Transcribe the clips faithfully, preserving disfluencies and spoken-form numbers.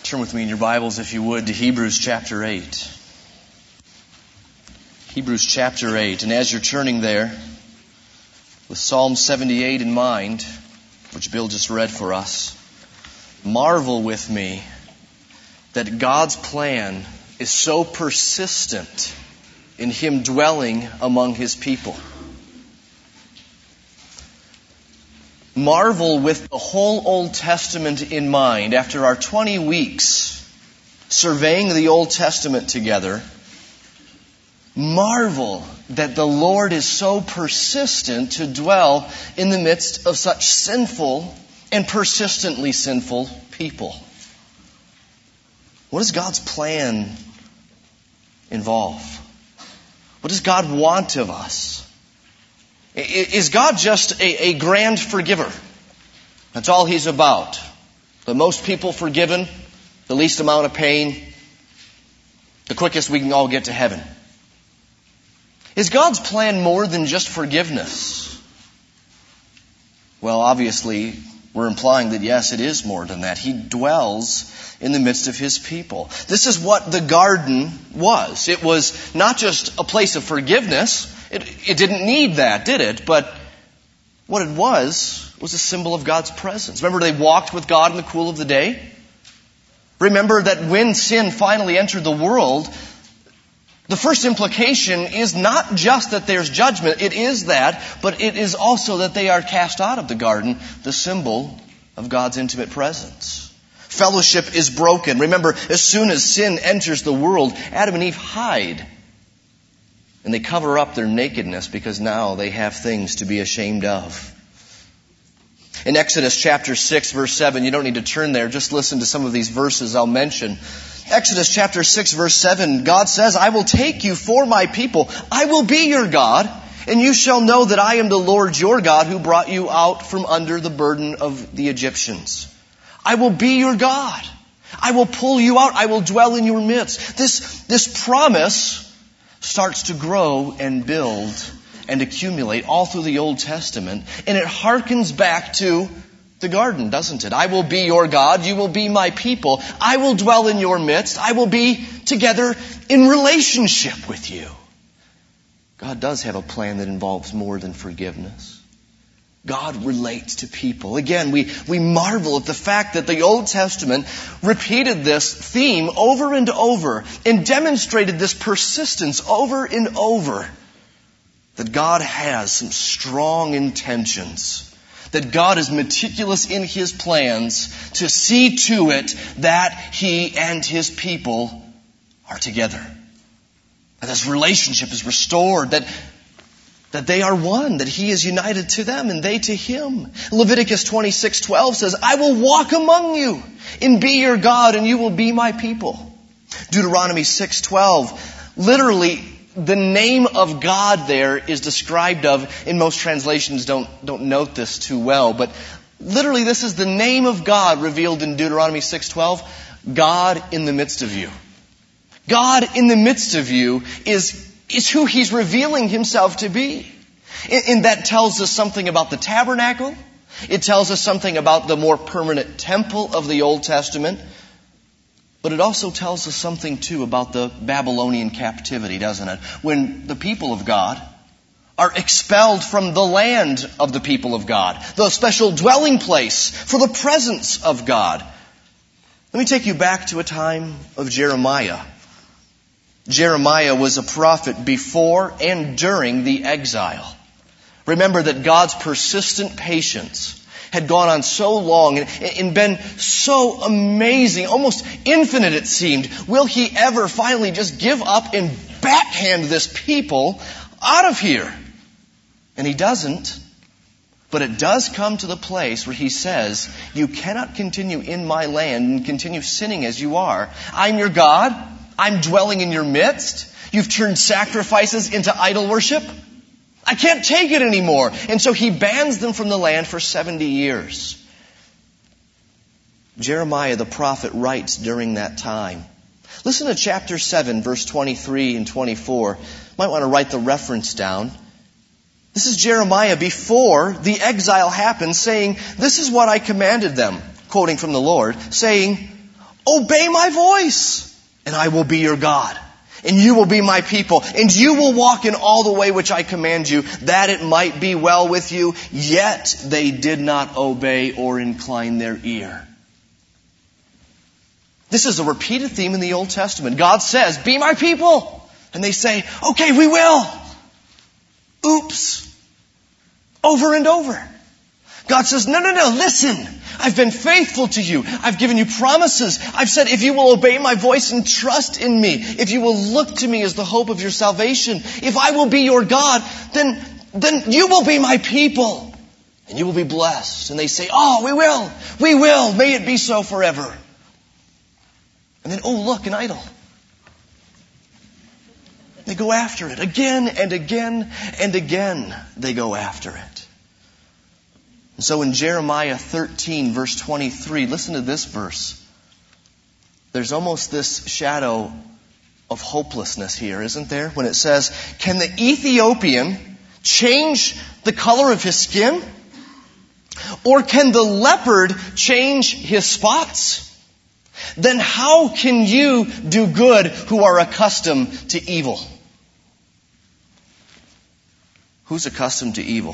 Turn with me in your Bibles, if you would, to Hebrews chapter eight. Hebrews chapter eight. And as you're turning there, with Psalm seventy-eight in mind, which Bill just read for us, marvel with me that God's plan is so persistent in Him dwelling among His people. Marvel with the whole Old Testament in mind. After our twenty weeks surveying the Old Testament together, marvel that the Lord is so persistent to dwell in the midst of such sinful and persistently sinful people. What does God's plan involve? What does God want of us? Is God just a, a grand forgiver? That's all He's about. The most people forgiven, the least amount of pain, the quickest we can all get to heaven. Is God's plan more than just forgiveness? Well, obviously, we're implying that yes, it is more than that. He dwells in the midst of His people. This is what the garden was. It was not just a place of forgiveness. It, it didn't need that, did it? But what it was, was a symbol of God's presence. Remember, they walked with God in the cool of the day? Remember that when sin finally entered the world, the first implication is not just that there's judgment. It is that, but it is also that they are cast out of the garden, the symbol of God's intimate presence. Fellowship is broken. Remember, as soon as sin enters the world, Adam and Eve hide. And they cover up their nakedness because now they have things to be ashamed of. In Exodus chapter six, verse seven, you don't need to turn there, just listen to some of these verses I'll mention. Exodus chapter six, verse seven, God says, I will take you for my people. I will be your God, and you shall know that I am the Lord your God who brought you out from under the burden of the Egyptians. I will be your God. I will pull you out. I will dwell in your midst. This, this promise starts to grow and build and accumulate all through the Old Testament. And it harkens back to the garden, doesn't it? I will be your God. You will be my people. I will dwell in your midst. I will be together in relationship with you. God does have a plan that involves more than forgiveness. God relates to people. Again, we, we marvel at the fact that the Old Testament repeated this theme over and over and demonstrated this persistence over and over. That God has some strong intentions. That God is meticulous in His plans to see to it that He and His people are together. That this relationship is restored. That That they are one, that He is united to them and they to Him. Leviticus twenty-six twelve says, I will walk among you and be your God and you will be my people. Deuteronomy six twelve, literally the name of God there is described of, in most translations don't, don't note this too well, but literally this is the name of God revealed in Deuteronomy six twelve, God in the midst of you. God in the midst of you is Is who He's revealing Himself to be. And that tells us something about the tabernacle. It tells us something about the more permanent temple of the Old Testament. But it also tells us something, too, about the Babylonian captivity, doesn't it? When the people of God are expelled from the land of the people of God, the special dwelling place for the presence of God. Let me take you back to a time of Jeremiah. Jeremiah was a prophet before and during the exile. Remember that God's persistent patience had gone on so long and been so amazing, almost infinite it seemed. Will He ever finally just give up and backhand this people out of here? And He doesn't. But it does come to the place where He says, you cannot continue in my land and continue sinning as you are. I'm your God. I'm dwelling in your midst. You've turned sacrifices into idol worship. I can't take it anymore. And so He bans them from the land for seventy years. Jeremiah the prophet writes during that time. Listen to chapter seven, verse twenty-three and twenty-four. Might want to write the reference down. This is Jeremiah before the exile happened, saying, this is what I commanded them, quoting from the Lord, saying, obey my voice, and I will be your God. And you will be my people, and you will walk in all the way which I command you, that it might be well with you. Yet they did not obey or incline their ear. This is a repeated theme in the Old Testament. God says, be my people. And they say, okay, we will. Oops. Over and over. God says, no, no, no, listen. I've been faithful to you. I've given you promises. I've said, if you will obey my voice and trust in me, if you will look to me as the hope of your salvation, if I will be your God, then, then you will be my people. And you will be blessed. And they say, oh, we will. We will. May it be so forever. And then, oh, look, an idol. They go after it. Again and again and again they go after it. And so in Jeremiah thirteen, verse twenty-three, listen to this verse. There's almost this shadow of hopelessness here, isn't there? When it says, can the Ethiopian change the color of his skin? Or can the leopard change his spots? Then how can you do good who are accustomed to evil? Who's accustomed to evil?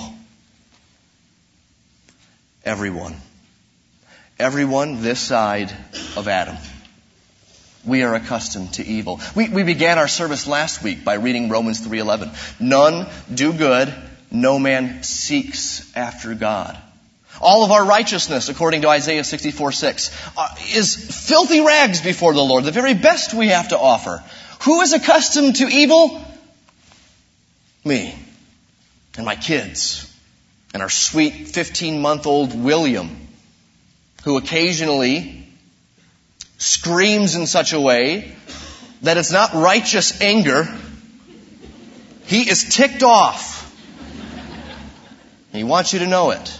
Everyone. Everyone this side of Adam. We are accustomed to evil. We, we began our service last week by reading Romans three eleven. None do good, no man seeks after God. All of our righteousness, according to Isaiah sixty-four six, uh, is filthy rags before the Lord, the very best we have to offer. Who is accustomed to evil? Me. And my kids. And our sweet fifteen-month-old William, who occasionally screams in such a way that it's not righteous anger. He is ticked off. And he wants you to know it.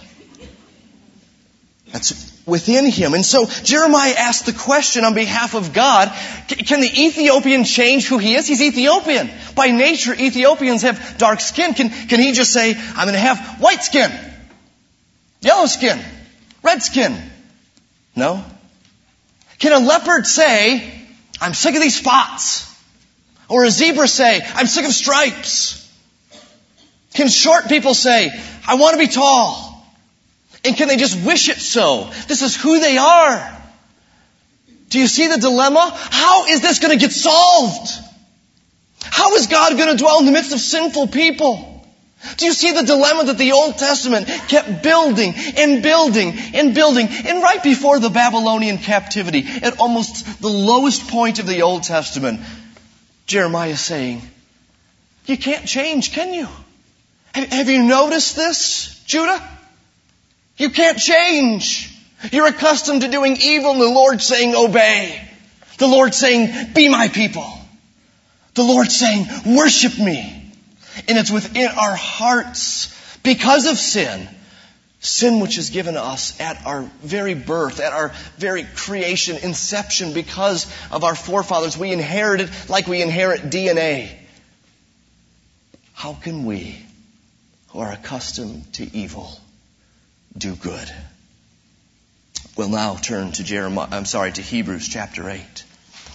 That's within him. And so Jeremiah asked the question on behalf of God, can the Ethiopian change who he is? He's Ethiopian. By nature, Ethiopians have dark skin. Can, can he just say, I'm going to have white skin, yellow skin, red skin? No. Can a leopard say, I'm sick of these spots? Or a zebra say, I'm sick of stripes? Can short people say, I want to be tall? And can they just wish it so? This is who they are. Do you see the dilemma? How is this going to get solved? How is God going to dwell in the midst of sinful people? Do you see the dilemma that the Old Testament kept building and building and building? And right before the Babylonian captivity, at almost the lowest point of the Old Testament, Jeremiah is saying, you can't change, can you? Have you noticed this, Judah? You can't change. You're accustomed to doing evil, and the Lord saying, obey. The Lord saying, be my people. The Lord saying, worship me. And it's within our hearts, because of sin, sin which is given to us at our very birth, at our very creation, inception, because of our forefathers. We inherit it like we inherit D N A. How can we, who are accustomed to evil, do good? We'll now turn to Jeremiah, I'm sorry, to Hebrews chapter eight.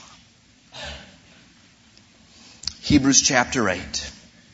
Hebrews chapter eight.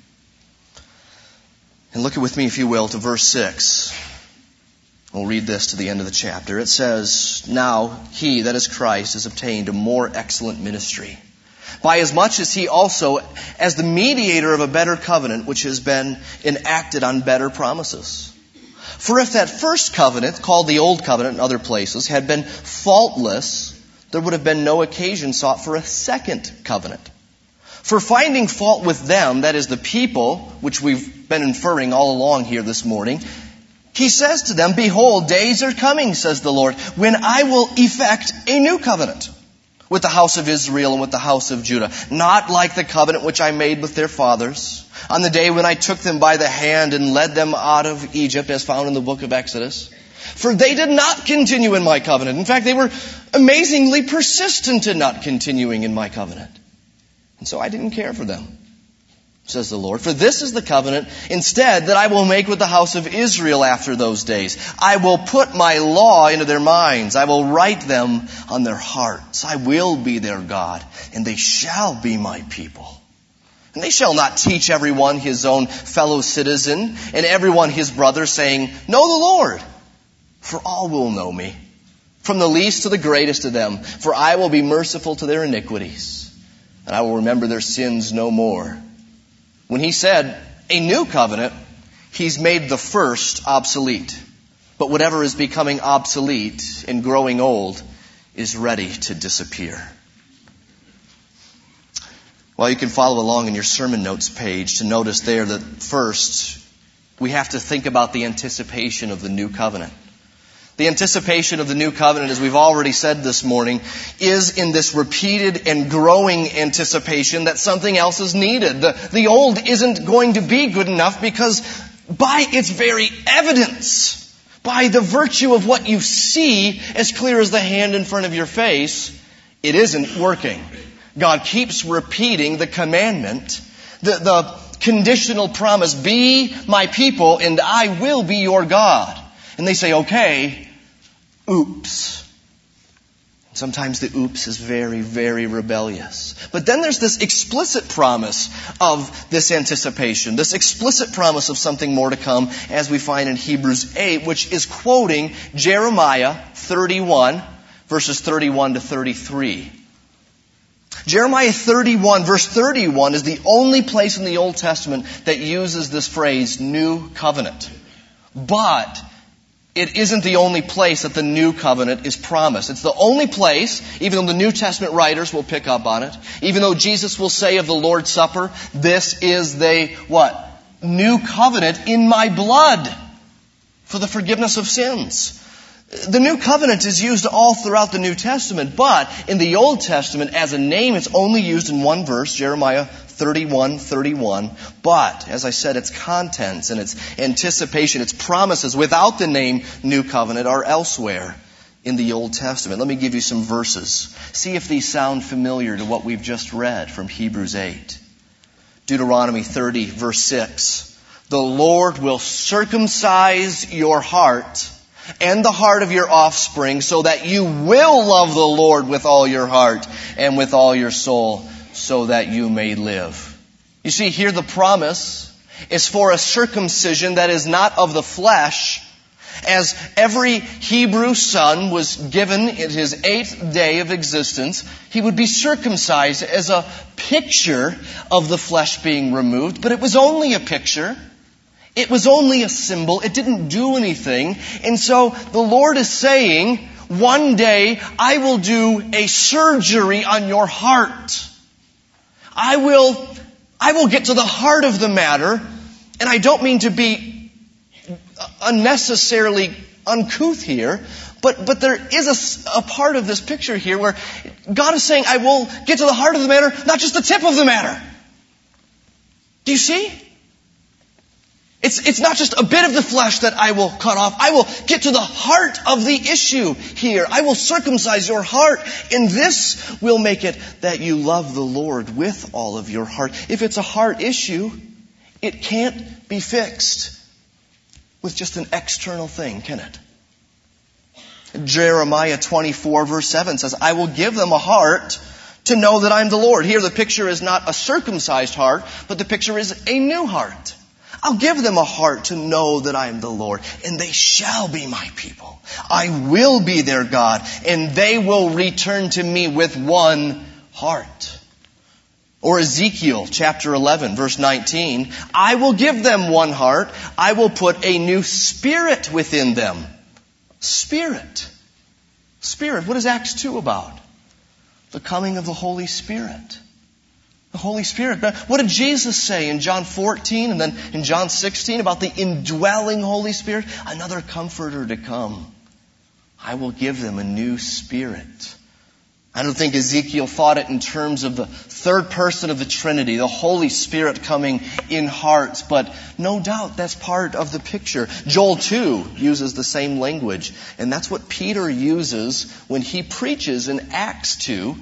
And look with me, if you will, to verse six. We'll read this to the end of the chapter. It says, now he, that is Christ, has obtained a more excellent ministry, by as much as he also, as the mediator of a better covenant, which has been enacted on better promises. For if that first covenant, called the Old Covenant in other places, had been faultless, there would have been no occasion sought for a second covenant. For finding fault with them, that is the people, which we've been inferring all along here this morning, he says to them, behold, days are coming, says the Lord, when I will effect a new covenant with the house of Israel and with the house of Judah, not like the covenant which I made with their fathers on the day when I took them by the hand and led them out of Egypt, as found in the book of Exodus. For they did not continue in my covenant. In fact, they were amazingly persistent in not continuing in my covenant. And so I didn't care for them. says the Lord. For this is the covenant instead that I will make with the house of Israel after those days. I will put my law into their minds. I will write them on their hearts. I will be their God, and they shall be my people. And they shall not teach everyone his own fellow citizen and everyone his brother, saying, Know the Lord, for all will know me, from the least to the greatest of them. For I will be merciful to their iniquities, and I will remember their sins no more. When he said, a new covenant, he's made the first obsolete. But whatever is becoming obsolete and growing old is ready to disappear. Well, you can follow along in your sermon notes page to notice there that first, we have to think about the anticipation of the new covenant. The anticipation of the new covenant, as we've already said this morning, is in this repeated and growing anticipation that something else is needed. The, the old isn't going to be good enough because by its very evidence, by the virtue of what you see as clear as the hand in front of your face, it isn't working. God keeps repeating the commandment, the, the conditional promise, be my people and I will be your God. And they say, okay, oops. Sometimes the oops is very, very rebellious. But then there's this explicit promise of this anticipation, this explicit promise of something more to come, as we find in Hebrews eight, which is quoting Jeremiah thirty-one, verses thirty-one to thirty-three. Jeremiah thirty-one, verse thirty-one is the only place in the Old Testament that uses this phrase, new covenant. But it isn't the only place that the new covenant is promised. It's the only place, even though the New Testament writers will pick up on it, even though Jesus will say of the Lord's Supper, this is the, what? New covenant in my blood for the forgiveness of sins. The new covenant is used all throughout the New Testament, but in the Old Testament, as a name, it's only used in one verse, Jeremiah thirty-one thirty-one. But, as I said, its contents and its anticipation, its promises without the name new covenant are elsewhere in the Old Testament. Let me give you some verses. See if these sound familiar to what we've just read from Hebrews eight. Deuteronomy thirty, verse six. The Lord will circumcise your heart and the heart of your offspring, so that you will love the Lord with all your heart and with all your soul, so that you may live. You see, here the promise is for a circumcision that is not of the flesh, as every Hebrew son was given in his eighth day of existence. He would be circumcised as a picture of the flesh being removed, but it was only a picture. It was only a symbol. It didn't do anything. And so the Lord is saying, one day I will do a surgery on your heart. I will, I will get to the heart of the matter. And I don't mean to be unnecessarily uncouth here, but, but there is a, a part of this picture here where God is saying, I will get to the heart of the matter, not just the tip of the matter. Do you see? It's, it's not just a bit of the flesh that I will cut off. I will get to the heart of the issue here. I will circumcise your heart. And this will make it that you love the Lord with all of your heart. If it's a heart issue, it can't be fixed with just an external thing, can it? Jeremiah twenty-four, verse seven says, I will give them a heart to know that I'm the Lord. Here the picture is not a circumcised heart, but the picture is a new heart. I'll give them a heart to know that I am the Lord, and they shall be my people. I will be their God, and they will return to me with one heart. Or Ezekiel chapter eleven, verse nineteen, I will give them one heart. I will put a new spirit within them. Spirit. Spirit. What is Acts two about? The coming of the Holy Spirit. The Holy Spirit. What did Jesus say in John fourteen and then in John sixteen about the indwelling Holy Spirit? Another comforter to come. I will give them a new spirit. I don't think Ezekiel thought it in terms of the third person of the Trinity, the Holy Spirit coming in hearts, but no doubt that's part of the picture. Joel two uses the same language, and that's what Peter uses when he preaches in Acts two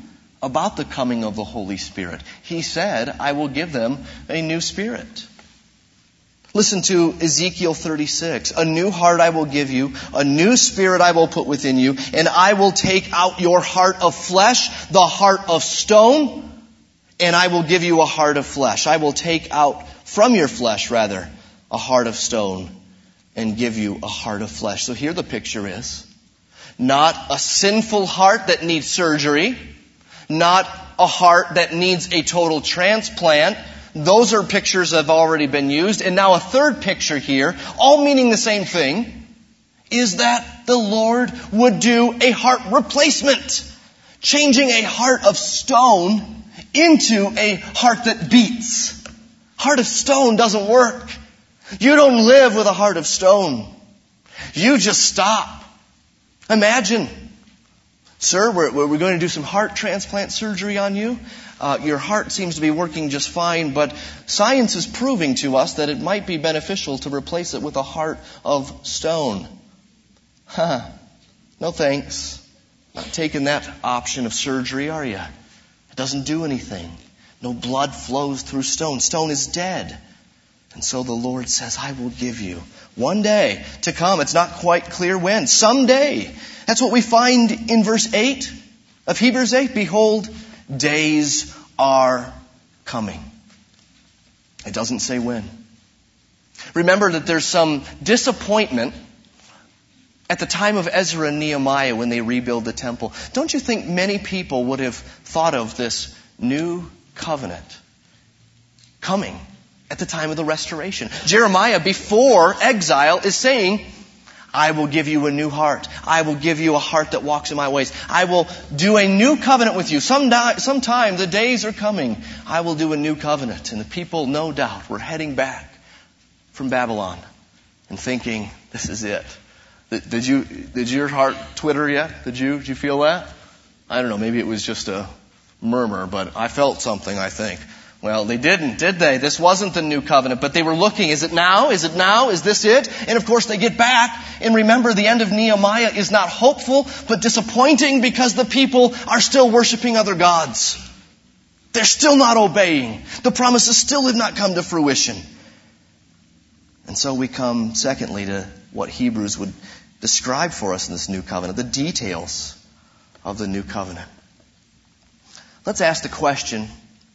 about the coming of the Holy Spirit. He said, I will give them a new spirit. Listen to Ezekiel thirty-six. A new heart I will give you, a new spirit I will put within you, and I will take out your heart of flesh, the heart of stone, and I will give you a heart of flesh. I will take out from your flesh, rather, a heart of stone, and give you a heart of flesh. So here the picture is. Not a sinful heart that needs surgery, not a heart that needs a total transplant. Those are pictures that have already been used. And now a third picture here, all meaning the same thing, is that the Lord would do a heart replacement, changing a heart of stone into a heart that beats. Heart of stone doesn't work. You don't live with a heart of stone. You just stop. Imagine, sir, we're, we're going to do some heart transplant surgery on you. Uh, your heart seems to be working just fine, but science is proving to us that it might be beneficial to replace it with a heart of stone. Huh. No thanks. Not taking that option of surgery, are you? It doesn't do anything. No blood flows through stone. Stone is dead. And so the Lord says, I will give you one day to come. It's not quite clear when. Someday. That's what we find in verse eight of Hebrews eight. Behold, days are coming. It doesn't say when. Remember that there's some disappointment at the time of Ezra and Nehemiah when they rebuild the temple. Don't you think many people would have thought of this new covenant coming at the time of the restoration? Jeremiah, before exile, is saying, I will give you a new heart. I will give you a heart that walks in my ways. I will do a new covenant with you. Sometime, sometime the days are coming. I will do a new covenant. And the people, no doubt, were heading back from Babylon and thinking, this is it. Did you, did your heart twitter yet? Did you, did you feel that? I don't know. Maybe it was just a murmur, but I felt something, I think. Well, they didn't, did they? This wasn't the new covenant, but they were looking, is it now? Is it now? Is this it? And of course they get back, and remember the end of Nehemiah is not hopeful, but disappointing because the people are still worshiping other gods. They're still not obeying. The promises still have not come to fruition. And so we come, secondly, to what Hebrews would describe for us in this new covenant, the details of the new covenant. Let's ask the question,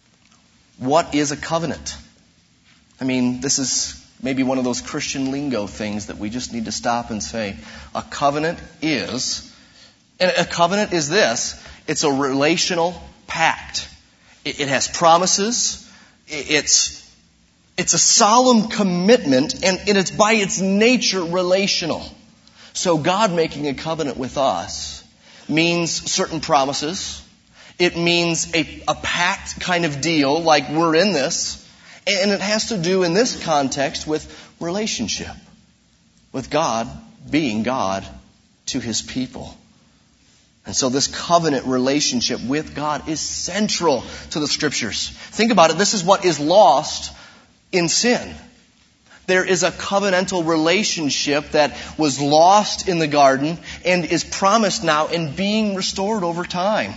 what is a covenant? I mean, this is maybe one of those Christian lingo things that we just need to stop and say. A covenant is, and a covenant is this, it's a relational pact. It, it has promises. It, it's, it's a solemn commitment, and, and it's by its nature relational. So God making a covenant with us means certain promises. It means a, a pact kind of deal, like we're in this. And it has to do in this context with relationship. With God being God to His people. And so this covenant relationship with God is central to the Scriptures. Think about it. This is what is lost in sin. There is a covenantal relationship that was lost in the garden and is promised now in being restored over time.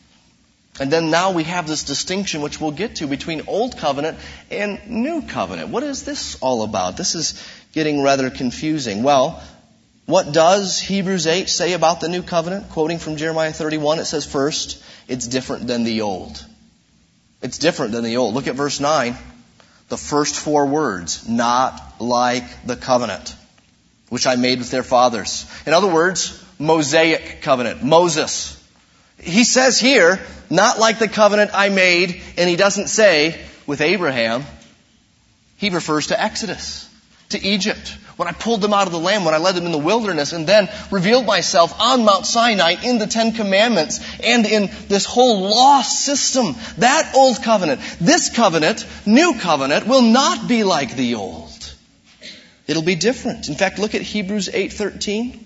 And then now we have this distinction, which we'll get to, between Old Covenant and New Covenant. What is this all about? This is getting rather confusing. Well, what does Hebrews eight say about the New Covenant? Quoting from Jeremiah thirty-one, it says first, it's different than the Old. It's different than the Old. Look at verse nine. The first four words, not like the covenant, which I made with their fathers. In other words, Mosaic covenant, Moses. He says here, not like the covenant I made, and he doesn't say with Abraham. He refers to Exodus, to Egypt, when I pulled them out of the land, when I led them in the wilderness, and then revealed myself on Mount Sinai in the Ten Commandments and in this whole law system. That old covenant. This covenant, new covenant, will not be like the old. It'll be different. In fact, look at Hebrews eight thirteen.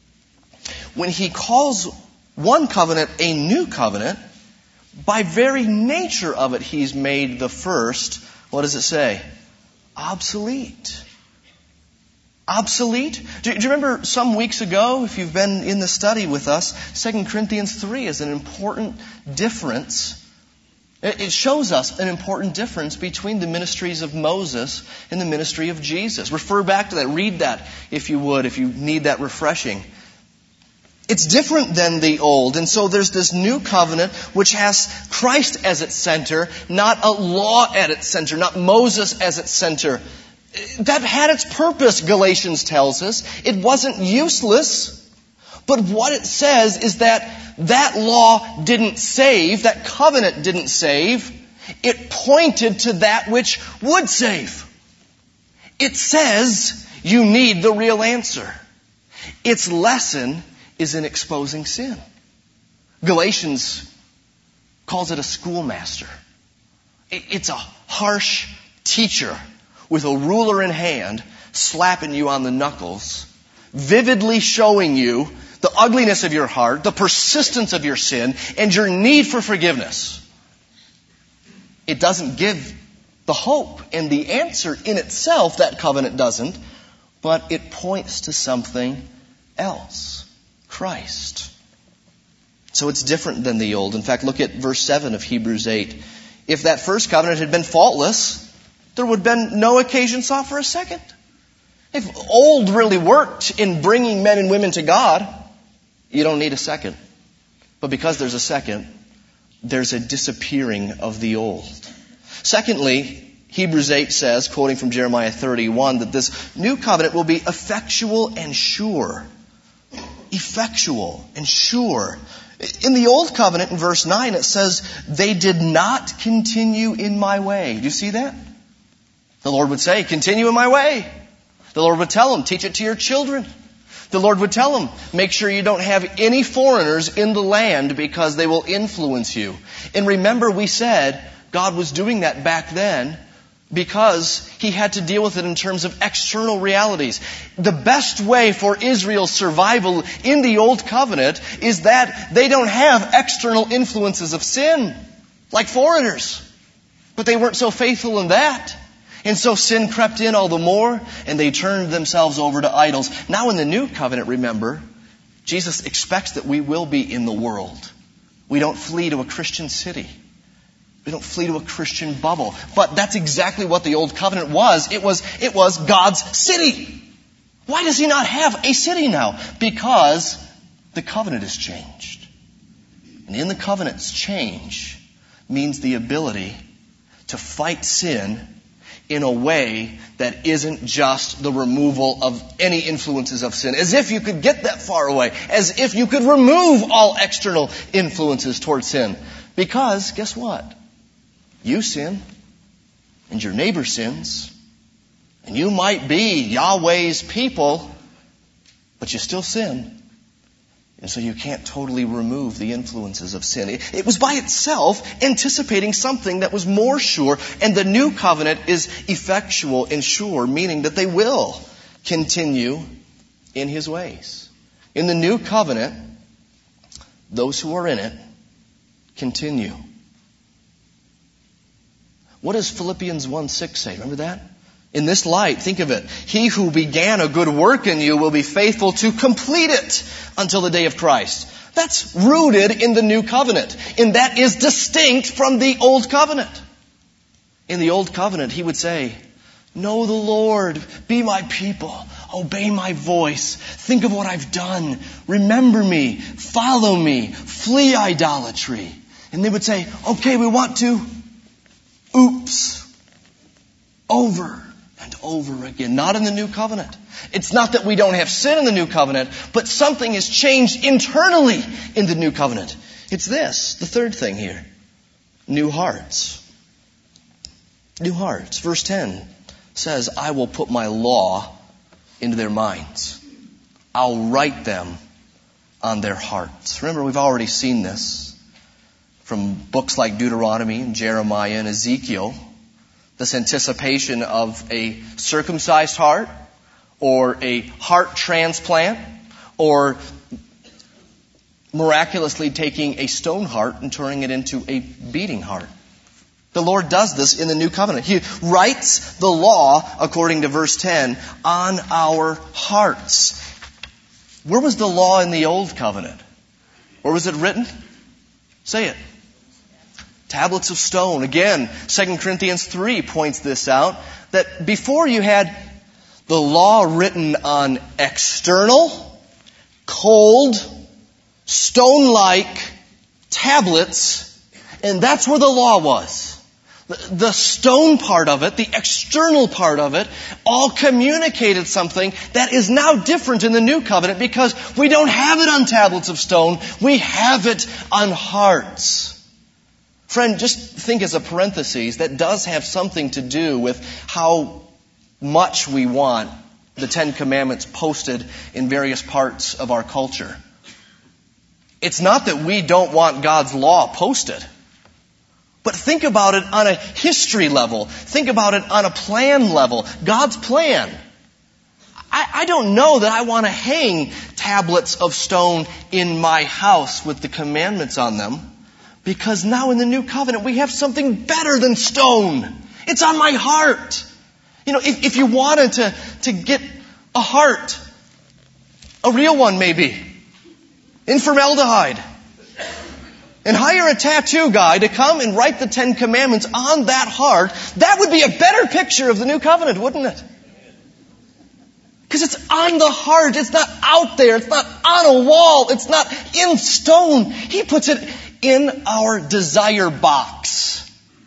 When he calls one covenant a new covenant, by very nature of it, he's made the first, what does it say? Obsolete. obsolete? Do, do you remember some weeks ago, if you've been in the study with us, Second Corinthians three is an important difference. It shows us an important difference between the ministries of Moses and the ministry of Jesus. Refer back to that. Read that if you would, if you need that refreshing. It's different than the old. And so there's this new covenant which has Christ as its center, not a law at its center, not Moses as its center. That had its purpose, Galatians tells us. It wasn't useless. But what it says is that that law didn't save, that covenant didn't save. It pointed to that which would save. It says you need the real answer. Its lesson is in exposing sin. Galatians calls it a schoolmaster. It's a harsh teacher with a ruler in hand, slapping you on the knuckles, vividly showing you the ugliness of your heart, the persistence of your sin, and your need for forgiveness. It doesn't give the hope and the answer in itself, that covenant doesn't, but it points to something else. Christ. So it's different than the old. In fact, look at verse seven of Hebrews eight. If that first covenant had been faultless, there would have been no occasion sought for a second. If old really worked in bringing men and women to God, you don't need a second. But because there's a second, there's a disappearing of the old. Secondly, Hebrews eight says, quoting from Jeremiah thirty-one, that this new covenant will be effectual and sure. Effectual and sure. In the old covenant, in verse nine, it says, they did not continue in my way. Do you see that? The Lord would say, continue in my way. The Lord would tell them, teach it to your children. The Lord would tell them, make sure you don't have any foreigners in the land because they will influence you. And remember, we said God was doing that back then because He had to deal with it in terms of external realities. The best way for Israel's survival in the Old Covenant is that they don't have external influences of sin, like foreigners. But they weren't so faithful in that. And so sin crept in all the more, and they turned themselves over to idols. Now in the New Covenant, remember, Jesus expects that we will be in the world. We don't flee to a Christian city. We don't flee to a Christian bubble. But that's exactly what the Old Covenant was. It was, it was God's city. Why does He not have a city now? Because the covenant has changed. And in the covenant's change means the ability to fight sin in a way that isn't just the removal of any influences of sin. As if you could get that far away. As if you could remove all external influences toward sin. Because, guess what? You sin. And your neighbor sins. And you might be Yahweh's people. But you still sin. And so you can't totally remove the influences of sin. It, it was by itself anticipating something that was more sure. And the new covenant is effectual and sure, meaning that they will continue in His ways. In the new covenant, those who are in it continue. What does Philippians one six say? Remember that? In this light, think of it. He who began a good work in you will be faithful to complete it until the day of Christ. That's rooted in the new covenant. And that is distinct from the old covenant. In the old covenant, He would say, know the Lord, be my people, obey my voice, think of what I've done, remember me, follow me, flee idolatry. And they would say, okay, we want to. Oops. Over. And over again. Not in the new covenant. It's not that we don't have sin in the new covenant, but something has changed internally in the new covenant. It's this, the third thing here. New hearts. New hearts. Verse ten says, I will put my law into their minds. I'll write them on their hearts. Remember, we've already seen this from books like Deuteronomy and Jeremiah and Ezekiel. This anticipation of a circumcised heart, or a heart transplant, or miraculously taking a stone heart and turning it into a beating heart. The Lord does this in the new covenant. He writes the law, according to verse ten, on our hearts. Where was the law in the old covenant? Where was it written? Say it. Tablets of stone. Again, Second Corinthians three points this out, that before you had the law written on external, cold, stone-like tablets, and that's where the law was. The stone part of it, the external part of it, all communicated something that is now different in the new covenant because we don't have it on tablets of stone. We have it on hearts. Friend, just think as a parenthesis, that does have something to do with how much we want the Ten Commandments posted in various parts of our culture. It's not that we don't want God's law posted. But think about it on a history level. Think about it on a plan level. God's plan. I, I don't know that I want to hang tablets of stone in my house with the commandments on them, because now in the new covenant we have something better than stone. It's on my heart. You know, if, if you wanted to, to get a heart, a real one maybe, in formaldehyde, and hire a tattoo guy to come and write the Ten Commandments on that heart, that would be a better picture of the new covenant, wouldn't it? Because it's on the heart. It's not out there. It's not on a wall. It's not in stone. He puts it in our desire box.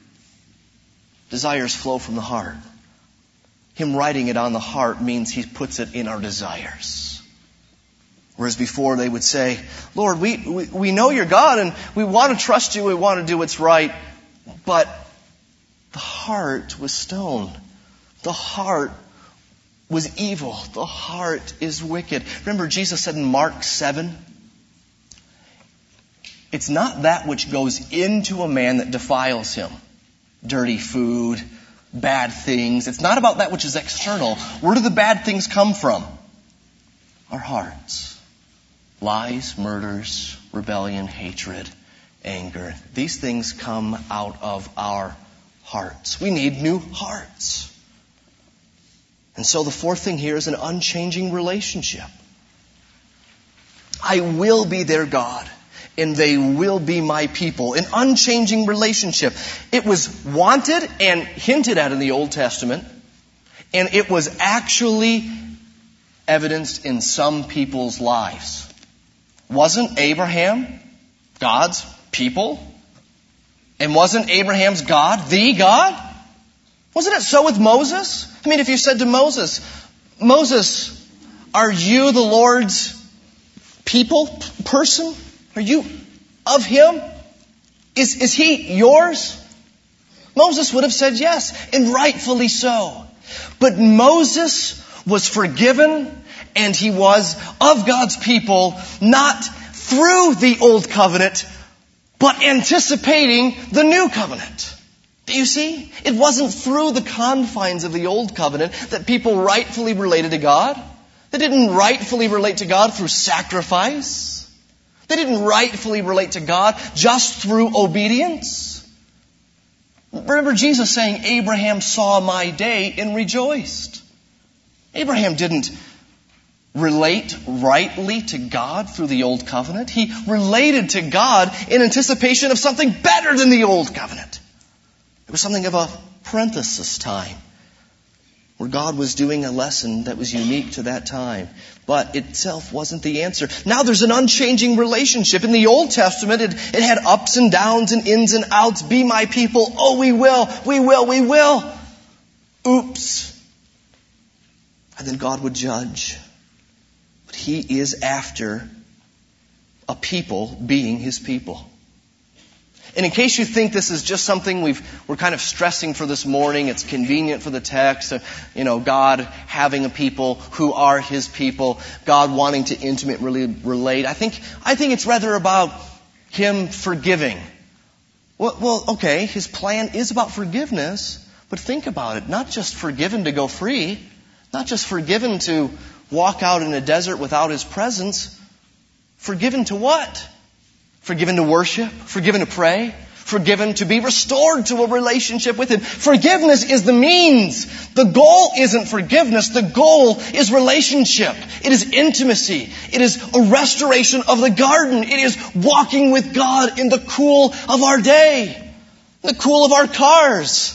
Desires flow from the heart. Him writing it on the heart means He puts it in our desires. Whereas before they would say, Lord, we, we, we know you're God and we want to trust you, we want to do what's right. But the heart was stone. The heart was evil. The heart is wicked. Remember Jesus said in Mark seven, it's not that which goes into a man that defiles him. Dirty food, bad things. It's not about that which is external. Where do the bad things come from? Our hearts. Lies, murders, rebellion, hatred, anger. These things come out of our hearts. We need new hearts. And so the fourth thing here is an unchanging relationship. I will be their God, and they will be my people. An unchanging relationship. It was wanted and hinted at in the Old Testament, and it was actually evidenced in some people's lives. Wasn't Abraham God's people? And wasn't Abraham's God the God? Wasn't it so with Moses? I mean, if you said to Moses, Moses, are you the Lord's people, person? Are you of Him? Is, is He yours? Moses would have said yes, and rightfully so. But Moses was forgiven, and he was of God's people, not through the old covenant, but anticipating the new covenant. Do you see? It wasn't through the confines of the old covenant that people rightfully related to God. They didn't rightfully relate to God through sacrifice. They didn't rightfully relate to God just through obedience. Remember Jesus saying, Abraham saw my day and rejoiced. Abraham didn't relate rightly to God through the old covenant. He related to God in anticipation of something better than the old covenant. It was something of a parenthesis time where God was doing a lesson that was unique to that time. But itself wasn't the answer. Now there's an unchanging relationship. In the Old Testament, it, it had ups and downs and ins and outs. Be my people. Oh, we will. We will. We will. Oops. And then God would judge. But He is after a people being His people. And in case you think this is just something we've, we're kind of stressing for this morning, it's convenient for the text, you know, God having a people who are His people, God wanting to intimately relate. I think, I think it's rather about Him forgiving. Well, well, okay, His plan is about forgiveness, but think about it. Not just forgiven to go free, not just forgiven to walk out in a desert without His presence. Forgiven to what? Forgiven to worship, forgiven to pray, forgiven to be restored to a relationship with Him. Forgiveness is the means. The goal isn't forgiveness. The goal is relationship. It is intimacy. It is a restoration of the garden. It is walking with God in the cool of our day, in the cool of our cars.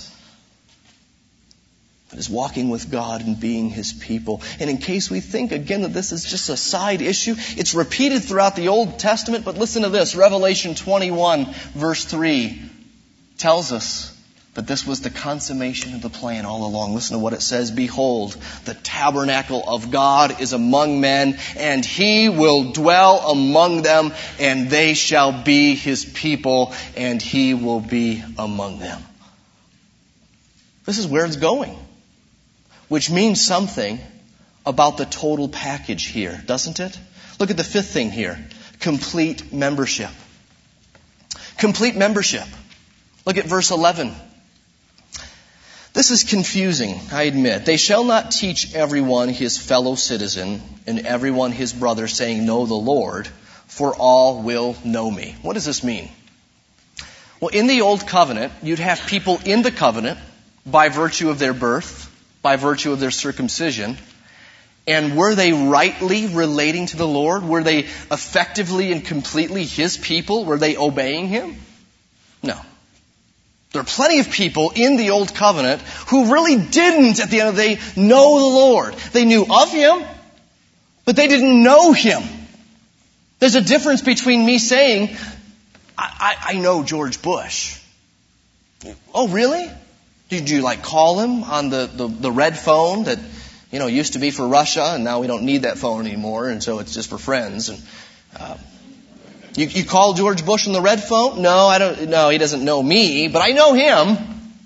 It is walking with God and being His people. And in case we think again that this is just a side issue, it's repeated throughout the Old Testament. But listen to this. Revelation twenty-one verse three tells us that this was the consummation of the plan all along. Listen to what it says. Behold, the tabernacle of God is among men, and He will dwell among them, and they shall be His people, and He will be among them. This is where it's going. Which means something about the total package here, doesn't it? Look at the fifth thing here. Complete membership. Complete membership. Look at verse eleven. This is confusing, I admit. They shall not teach everyone his fellow citizen and everyone his brother, saying, know the Lord, for all will know me. What does this mean? Well, in the Old Covenant, you'd have people in the covenant by virtue of their birth, by virtue of their circumcision. And were they rightly relating to the Lord? Were they effectively and completely His people? Were they obeying Him? No. There are plenty of people in the Old Covenant who really didn't, at the end of the day, know the Lord. They knew of Him, but they didn't know Him. There's a difference between me saying, I, I, I know George Bush. Oh, really? Did you like call him on the, the, the red phone that, you know, used to be for Russia, and now we don't need that phone anymore, and so it's just for friends? And uh, you, you call George Bush on the red phone? No, I don't. No, he doesn't know me, but I know him.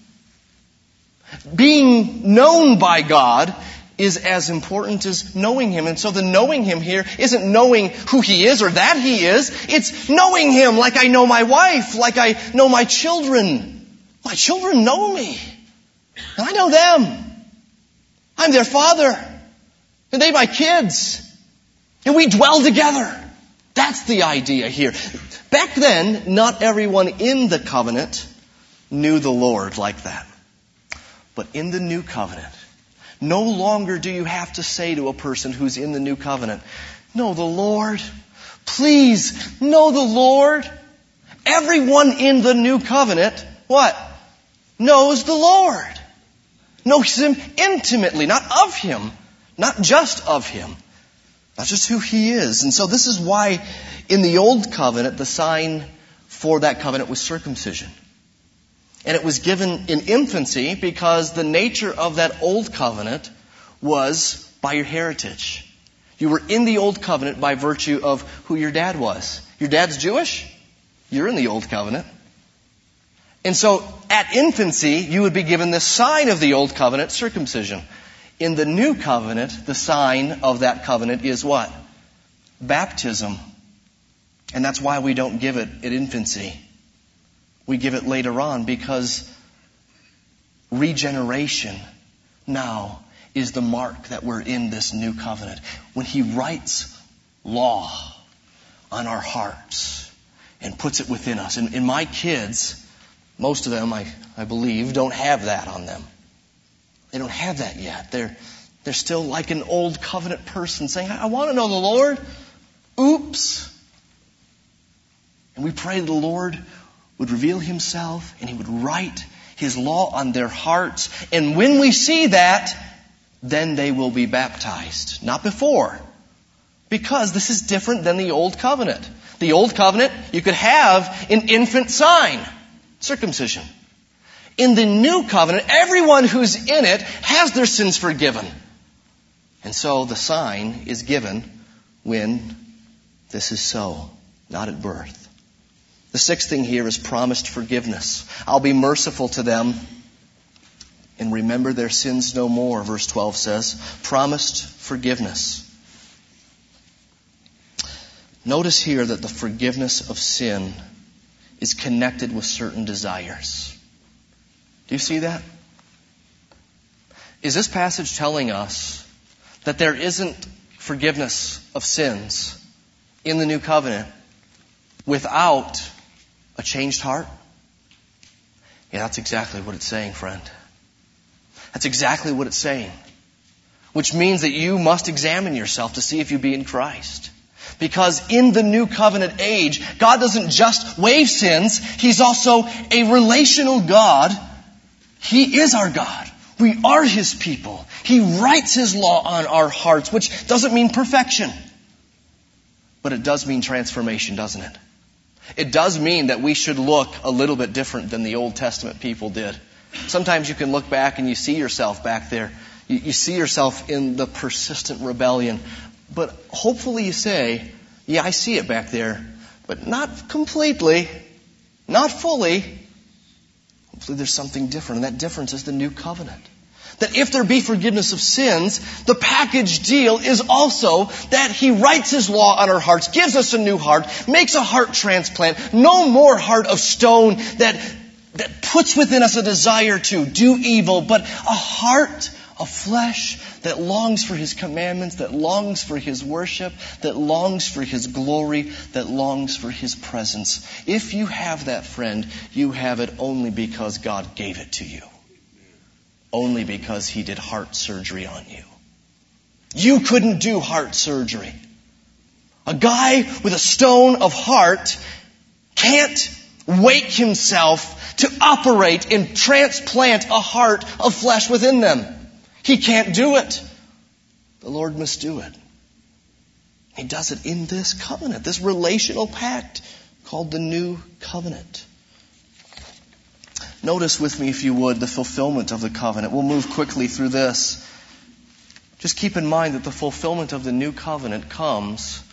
Being known by God is as important as knowing Him. And so the knowing Him here isn't knowing who He is or that He is. It's knowing Him like I know my wife, like I know my children. My children know me, and I know them. I'm their father, and they my kids, and we dwell together. That's the idea here. Back then, not everyone in the covenant knew the Lord like that. But in the new covenant, no longer do you have to say to a person who's in the new covenant, know the Lord. Please, know the Lord. Everyone in the new covenant, what? Knows the Lord. Knows Him intimately, not of Him, not just of Him. Not just who He is. And so this is why in the Old Covenant, the sign for that covenant was circumcision. And it was given in infancy because the nature of that Old Covenant was by your heritage. You were in the Old Covenant by virtue of who your dad was. Your dad's Jewish? You're in the Old Covenant. And so, at infancy, you would be given the sign of the Old Covenant, circumcision. In the New Covenant, the sign of that covenant is what? Baptism. And that's why we don't give it at infancy. We give it later on because regeneration now is the mark that we're in this new covenant. When He writes law on our hearts and puts it within us. And, and my kids... Most of them, I, I believe, don't have that on them. They don't have that yet. They're, they're still like an old covenant person saying, I, I want to know the Lord. Oops. And we pray the Lord would reveal Himself and He would write His law on their hearts. And when we see that, then they will be baptized. Not before. Because this is different than the Old Covenant. The Old Covenant, you could have an infant sign. Circumcision. In the New Covenant, everyone who's in it has their sins forgiven. And so the sign is given when this is so, not at birth. The sixth thing here is promised forgiveness. I'll be merciful to them and remember their sins no more, verse twelve says. Promised forgiveness. Notice here that the forgiveness of sin is connected with certain desires. Do you see that? Is this passage telling us that there isn't forgiveness of sins in the new covenant without a changed heart? Yeah, that's exactly what it's saying, friend. That's exactly what it's saying. Which means that you must examine yourself to see if you be in Christ. Because in the new covenant age, God doesn't just waive sins. He's also a relational God. He is our God. We are His people. He writes His law on our hearts, which doesn't mean perfection. But it does mean transformation, doesn't it? It does mean that we should look a little bit different than the Old Testament people did. Sometimes you can look back and you see yourself back there. You, you see yourself in the persistent rebellion. But hopefully you say, yeah, I see it back there, but not completely, not fully. Hopefully there's something different, and that difference is the new covenant. That if there be forgiveness of sins, the package deal is also that He writes His law on our hearts, gives us a new heart, makes a heart transplant, no more heart of stone that, that puts within us a desire to do evil, but a heart of flesh that longs for His commandments, that longs for His worship, that longs for His glory, that longs for His presence. If you have that, friend, you have it only because God gave it to you. Only because He did heart surgery on you. You couldn't do heart surgery. A guy with a stone of heart can't wake himself to operate and transplant a heart of flesh within them. He can't do it. The Lord must do it. He does it in this covenant, this relational pact called the new covenant. Notice with me, if you would, the fulfillment of the covenant. We'll move quickly through this. Just keep in mind that the fulfillment of the new covenant comes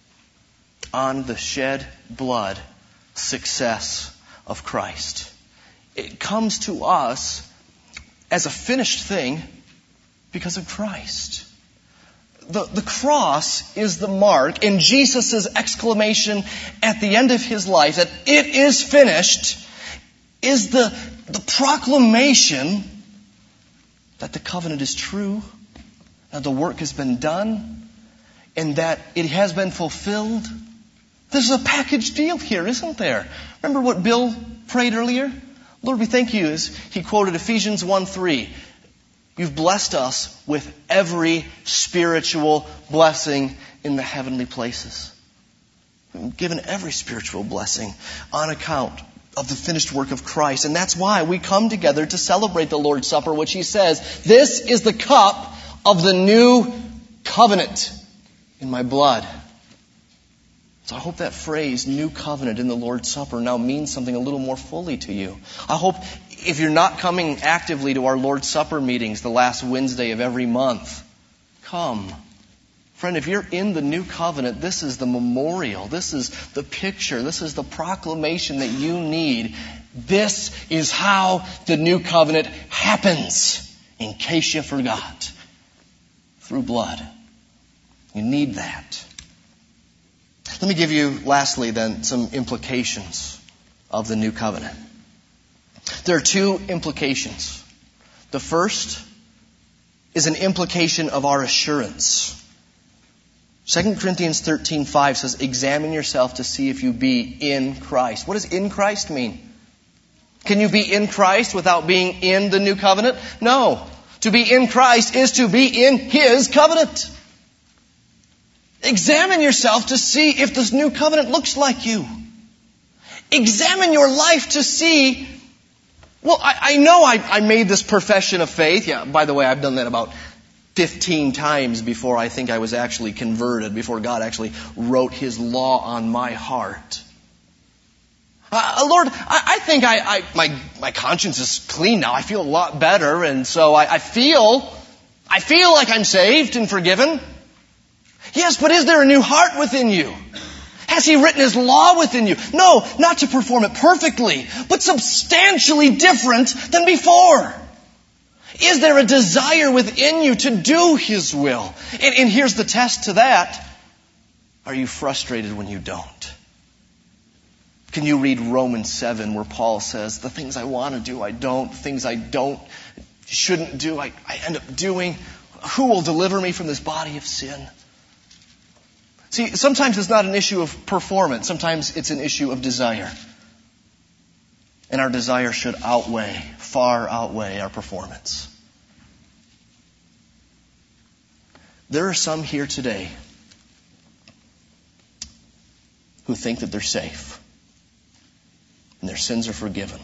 on the shed blood success of Christ. It comes to us as a finished thing because of Christ. The, the cross is the mark, and Jesus' exclamation at the end of His life that it is finished is the, the proclamation that the covenant is true, that the work has been done, and that it has been fulfilled. There's a package deal here, isn't there? Remember what Bill prayed earlier? Lord, we thank You as he quoted Ephesians one three. You've blessed us with every spiritual blessing in the heavenly places. We've given every spiritual blessing on account of the finished work of Christ. And that's why we come together to celebrate the Lord's Supper, which He says, this is the cup of the new covenant in My blood. So I hope that phrase, new covenant in the Lord's Supper, now means something a little more fully to you. I hope if you're not coming actively to our Lord's Supper meetings the last Wednesday of every month, come. Friend, if you're in the new covenant, this is the memorial. This is the picture. This is the proclamation that you need. This is how the new covenant happens, in case you forgot. Through blood. You need that. Let me give you, lastly, then, some implications of the new covenant. There are two implications. The first is an implication of our assurance. Second Corinthians thirteen five says, examine yourself to see if you be in Christ. What does in Christ mean? Can you be in Christ without being in the new covenant? No. To be in Christ is to be in His covenant. Examine yourself to see if this new covenant looks like you. Examine your life to see, well, I, I know I, I made this profession of faith. Yeah, by the way, I've done that about fifteen times before I think I was actually converted, before God actually wrote His law on my heart. Uh, Lord, I, I think I, I my my conscience is clean now. I feel a lot better, and so I, I feel I feel like I'm saved and forgiven. Yes, but is there a new heart within you? Has He written His law within you? No, not to perform it perfectly, but substantially different than before. Is there a desire within you to do His will? And, and here's the test to that. Are you frustrated when you don't? Can you read Romans seven where Paul says, the things I want to do, I don't. Things I don't, shouldn't do, I, I end up doing. Who will deliver me from this body of sin? See, sometimes it's not an issue of performance. Sometimes it's an issue of desire. And our desire should outweigh, far outweigh our performance. There are some here today who think that they're safe and their sins are forgiven.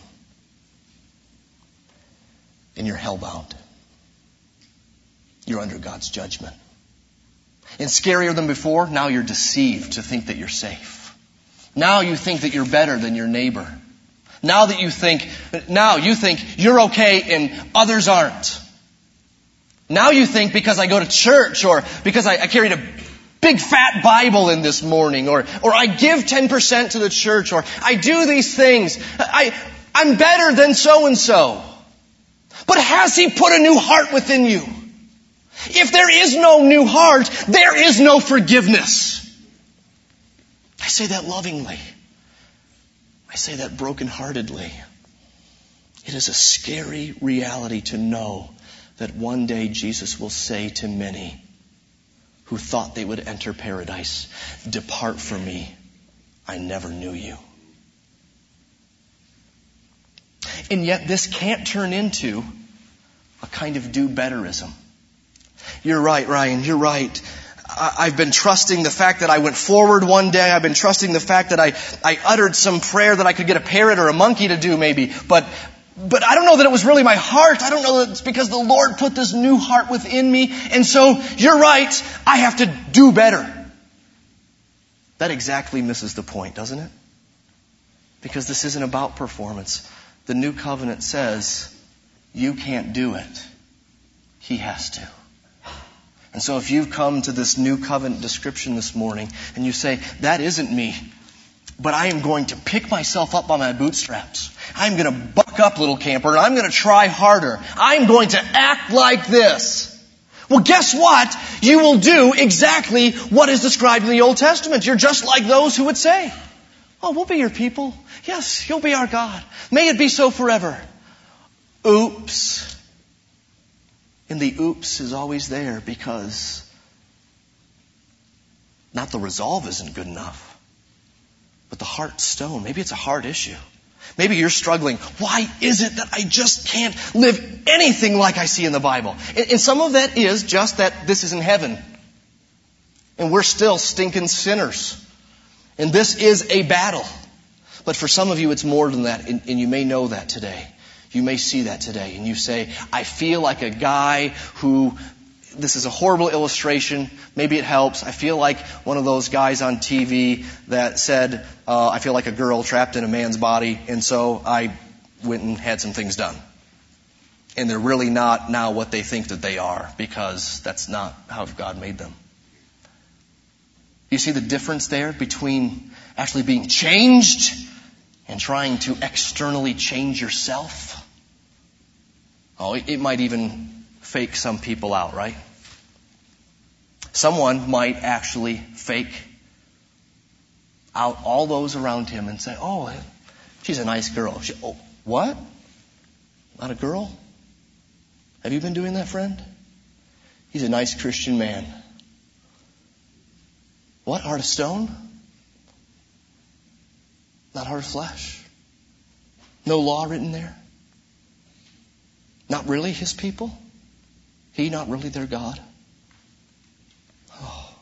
And you're hellbound. You're under God's judgment. And scarier than before, now you're deceived to think that you're safe. Now you think that you're better than your neighbor. Now that you think, now you think you're okay and others aren't. Now you think because I go to church or because I, I carried a big fat Bible in this morning or, or I give ten percent to the church or I do these things, I, I'm better than so and so. But has He put a new heart within you? If there is no new heart, there is no forgiveness. I say that lovingly. I say that brokenheartedly. It is a scary reality to know that one day Jesus will say to many who thought they would enter paradise, "Depart from me, I never knew you." And yet this can't turn into a kind of do-betterism. You're right, Ryan, you're right. I've been trusting the fact that I went forward one day. I've been trusting the fact that I, I uttered some prayer that I could get a parrot or a monkey to do maybe. But, but I don't know that it was really my heart. I don't know that it's because the Lord put this new heart within me. And so, you're right, I have to do better. That exactly misses the point, doesn't it? Because this isn't about performance. The new covenant says, you can't do it. He has to. And so if you've come to this new covenant description this morning and you say, that isn't me, but I am going to pick myself up by my bootstraps. I'm going to buck up, little camper, and I'm going to try harder. I'm going to act like this. Well, guess what? You will do exactly what is described in the Old Testament. You're just like those who would say, oh, we'll be your people. Yes, you'll be our God. May it be so forever. Oops. And the oops is always there because not the resolve isn't good enough, but the heart stone. Maybe it's a hard issue. Maybe you're struggling. Why is it that I just can't live anything like I see in the Bible? And, and some of that is just that this isn't heaven. And we're still stinking sinners. And this is a battle. But for some of you, it's more than that. And, and you may know that today. You may see that today. And you say, I feel like a guy who, this is a horrible illustration. Maybe it helps. I feel like one of those guys on T V that said, uh, I feel like a girl trapped in a man's body. And so I went and had some things done. And they're really not now what they think that they are, because that's not how God made them. You see the difference there between actually being changed and trying to externally change yourself? Oh, it might even fake some people out, right? Someone might actually fake out all those around him and say, oh, she's a nice girl. She, oh, what? Not a girl? Have you been doing that, friend? He's a nice Christian man. What? Heart of stone? Not heart of flesh? No law written there? Not really His people? He not really their God? Oh.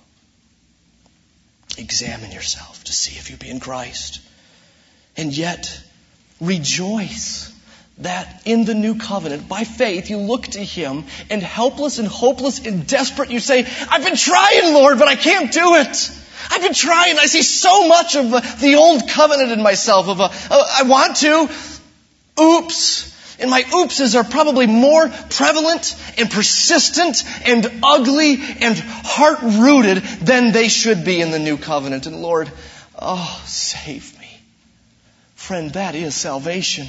Examine yourself to see if you be in Christ. And yet, rejoice that in the new covenant, by faith, you look to Him, and helpless and hopeless and desperate, you say, I've been trying, Lord, but I can't do it. I've been trying. I see so much of the old covenant in myself. Of a, I want to. Oops. And my oopses are probably more prevalent and persistent and ugly and heart-rooted than they should be in the new covenant. And Lord, oh, save me. Friend, that is salvation.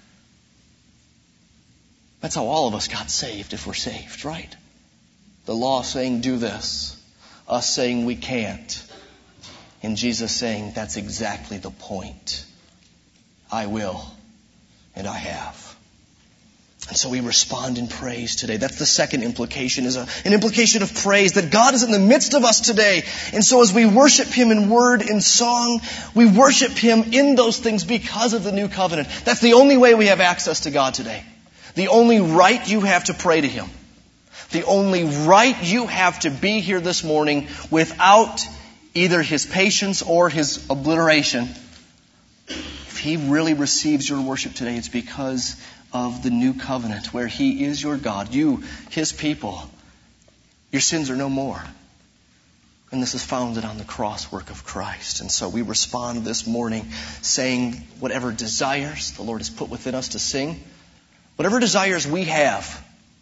That's how all of us got saved, if we're saved, right? The law saying, do this. Us saying we can't. And Jesus saying, that's exactly the point. I will, and I have. And so we respond in praise today. That's the second implication, is a, an implication of praise, that God is in the midst of us today. And so as we worship Him in word, in song, we worship Him in those things because of the new covenant. That's the only way we have access to God today. The only right you have to pray to Him. The only right you have to be here this morning without either His patience or His obliteration. If He really receives your worship today, it's because of the new covenant where He is your God, you, His people. Your sins are no more. And this is founded on the cross work of Christ. And so we respond this morning saying whatever desires the Lord has put within us to sing, whatever desires we have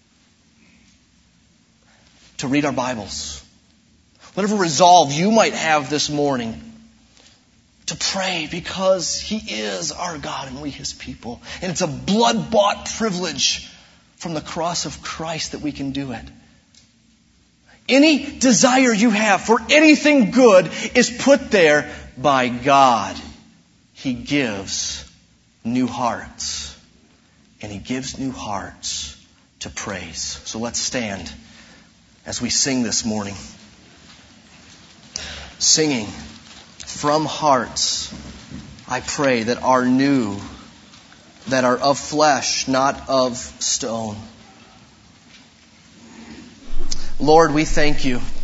to read our Bibles, whatever resolve you might have this morning to pray, because He is our God and we His people. And it's a blood-bought privilege from the cross of Christ that we can do it. Any desire you have for anything good is put there by God. He gives new hearts. And He gives new hearts to praise. So let's stand as we sing this morning. Singing from hearts, I pray, that are new, that are of flesh, not of stone. Lord, we thank You